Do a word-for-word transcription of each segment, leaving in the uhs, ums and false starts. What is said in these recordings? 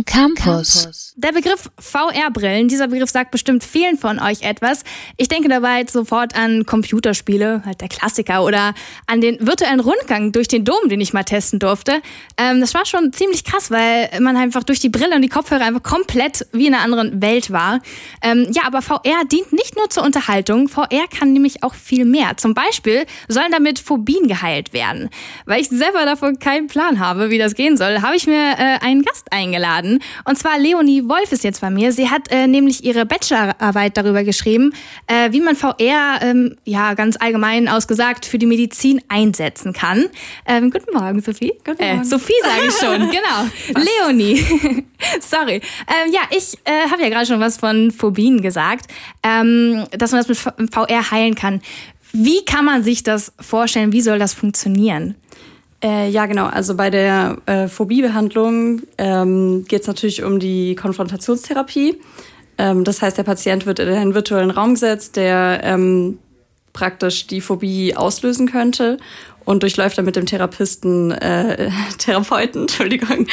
Forschung Campus. Der Begriff V R-Brillen, dieser Begriff sagt bestimmt vielen von euch etwas. Ich denke dabei sofort an Computerspiele, halt der Klassiker, oder an den virtuellen Rundgang durch den Dom, den ich mal testen durfte. Ähm, das war schon ziemlich krass, weil man einfach durch die Brille und die Kopfhörer einfach komplett wie in einer anderen Welt war. Ähm, ja, aber V R dient nicht nur zur Unterhaltung. V R kann nämlich auch viel mehr. Zum Beispiel sollen damit Phobien geheilt werden. Weil ich selber davon keinen Plan habe, wie das gehen soll, habe ich mir äh, einen Gast eingeladen. Und zwar Leonie Wolf ist jetzt bei mir. Sie hat äh, nämlich ihre Bachelorarbeit darüber geschrieben, äh, wie man V R, ähm, ja ganz allgemein ausgesagt, für die Medizin einsetzen kann. Ähm, guten Morgen, Sophie. Guten Morgen. Äh, Sophie sage ich schon, genau. Leonie. Sorry. Ähm, ja, ich äh, habe ja gerade schon was von Phobien gesagt, ähm, dass man das mit V R heilen kann. Wie kann man sich das vorstellen? Wie soll das funktionieren? Äh, ja, genau. Also bei der äh, Phobiebehandlung ähm, geht es natürlich um die Konfrontationstherapie. Ähm, das heißt, der Patient wird in einen virtuellen Raum gesetzt, der ähm, praktisch die Phobie auslösen könnte und durchläuft dann mit dem Therapisten, äh, Therapeuten, Entschuldigung,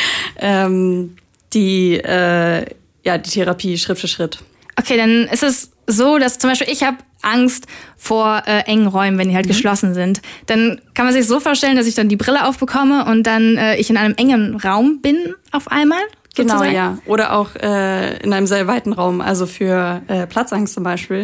ähm, die, äh, ja, die Therapie Schritt für Schritt. Okay, dann ist es so, dass zum Beispiel ich habe Angst vor äh, engen Räumen, wenn die halt mhm. geschlossen sind. Dann kann man sich so vorstellen, dass ich dann die Brille aufbekomme und dann äh, ich in einem engen Raum bin auf einmal? Genau, sozusagen? ja. Oder auch äh, in einem sehr weiten Raum, also für äh, Platzangst zum Beispiel.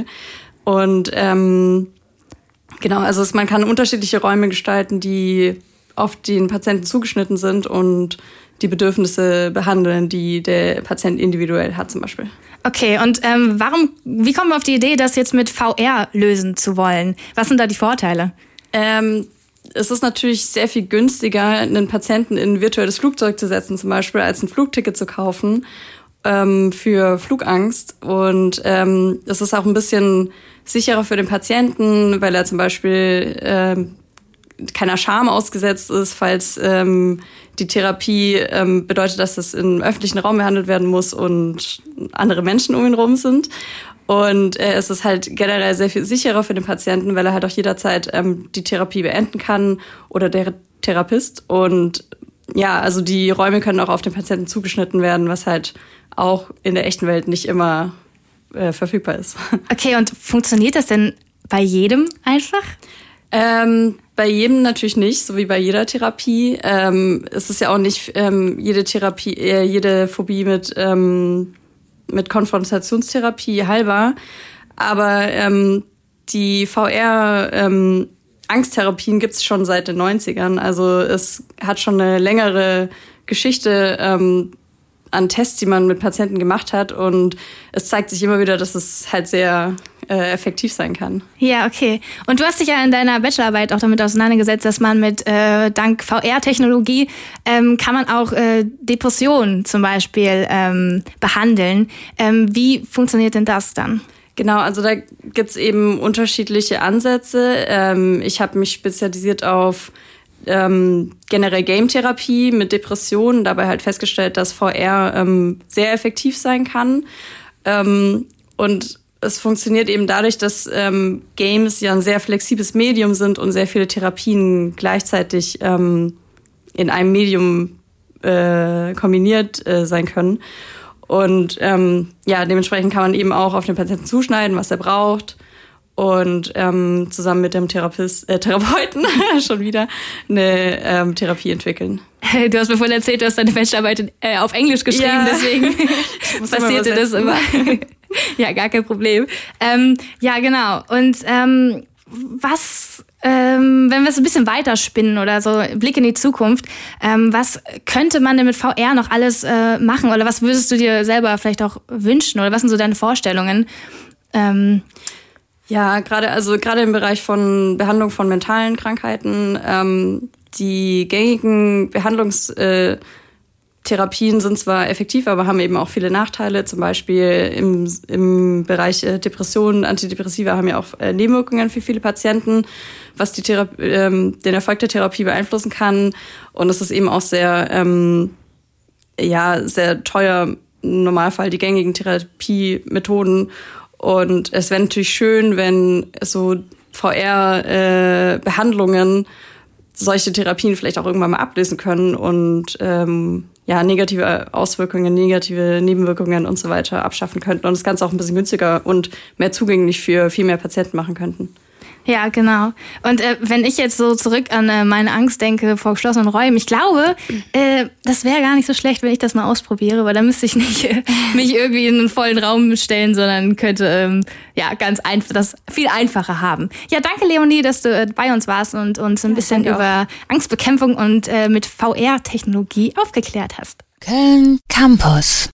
Und ähm, genau, also es, man kann unterschiedliche Räume gestalten, die auf den Patienten zugeschnitten sind und die Bedürfnisse behandeln, die der Patient individuell hat zum Beispiel. Okay, und ähm, warum? Wie kommen wir auf die Idee, das jetzt mit V R lösen zu wollen? Was sind da die Vorteile? Ähm, es ist natürlich sehr viel günstiger, einen Patienten in ein virtuelles Flugzeug zu setzen, zum Beispiel, als ein Flugticket zu kaufen ähm, für Flugangst. Und ähm, es ist auch ein bisschen sicherer für den Patienten, weil er zum Beispiel ähm, keiner Scham ausgesetzt ist, falls ähm, die Therapie ähm, bedeutet, dass das im öffentlichen Raum behandelt werden muss und andere Menschen um ihn rum sind. Und äh, es ist halt generell sehr viel sicherer für den Patienten, weil er halt auch jederzeit ähm, die Therapie beenden kann oder der Therapist. Und ja, also die Räume können auch auf den Patienten zugeschnitten werden, was halt auch in der echten Welt nicht immer äh, verfügbar ist. Okay, und funktioniert das denn bei jedem einfach? Ähm, bei jedem natürlich nicht, so wie bei jeder Therapie. Ähm, es ist ja auch nicht ähm, jede Therapie, äh, jede Phobie mit ähm, mit Konfrontationstherapie heilbar. Aber ähm, die V R ähm, Angsttherapien gibt es schon seit den neunzigern. Also es hat schon eine längere Geschichte ähm, an Tests, die man mit Patienten gemacht hat. Und es zeigt sich immer wieder, dass es halt sehr äh, effektiv sein kann. Ja, okay. Und du hast dich ja in deiner Bachelorarbeit auch damit auseinandergesetzt, dass man mit äh, dank V R-Technologie ähm, kann man auch äh, Depressionen zum Beispiel ähm, behandeln. Ähm, wie funktioniert denn das dann? Genau, also da gibt's eben unterschiedliche Ansätze. Ähm, ich habe mich spezialisiert auf ähm, generell Game-Therapie mit Depressionen, dabei halt festgestellt, dass V R ähm, sehr effektiv sein kann. Ähm, und es funktioniert eben dadurch, dass ähm, Games ja ein sehr flexibles Medium sind und sehr viele Therapien gleichzeitig ähm, in einem Medium äh, kombiniert äh, sein können. Und ähm, ja, dementsprechend kann man eben auch auf den Patienten zuschneiden, was er braucht. Und ähm, zusammen mit dem Therapist, äh, Therapeuten schon wieder eine ähm, Therapie entwickeln. Du hast mir vorhin erzählt, du hast deine Bachelorarbeit äh, auf Englisch geschrieben, ja. Deswegen passierte das immer. Ja, gar kein Problem. Ähm, ja, genau. Und ähm, was, ähm, wenn wir es ein bisschen weiterspinnen oder so, Blick in die Zukunft, ähm, was könnte man denn mit V R noch alles äh, machen? Oder was würdest du dir selber vielleicht auch wünschen? Oder was sind so deine Vorstellungen? Ähm, Ja, gerade also gerade im Bereich von Behandlung von mentalen Krankheiten, ähm, die gängigen Behandlungstherapien äh, sind zwar effektiv, aber haben eben auch viele Nachteile. Zum Beispiel im, im Bereich äh, Depressionen, Antidepressiva haben ja auch äh, Nebenwirkungen für viele Patienten, was die Thera- ähm, den Erfolg der Therapie beeinflussen kann. Und es ist eben auch sehr, ähm, ja, sehr teuer im Normalfall die gängigen Therapiemethoden. Und es wäre natürlich schön, wenn so V R-Behandlungen äh, solche Therapien vielleicht auch irgendwann mal ablösen können und ähm, ja, negative Auswirkungen, negative Nebenwirkungen und so weiter abschaffen könnten und das Ganze auch ein bisschen günstiger und mehr zugänglich für viel mehr Patienten machen könnten. Ja, genau. Und äh, wenn ich jetzt so zurück an äh, meine Angst denke vor geschlossenen Räumen, ich glaube, äh, das wäre gar nicht so schlecht, wenn ich das mal ausprobiere, weil dann müsste ich nicht äh, mich irgendwie in einen vollen Raum stellen, sondern könnte ähm, ja ganz einfach das viel einfacher haben. Ja, danke Leonie, dass du äh, bei uns warst und uns ein ja, bisschen über Angstbekämpfung und äh, mit V R-Technologie aufgeklärt hast. Köln Campus.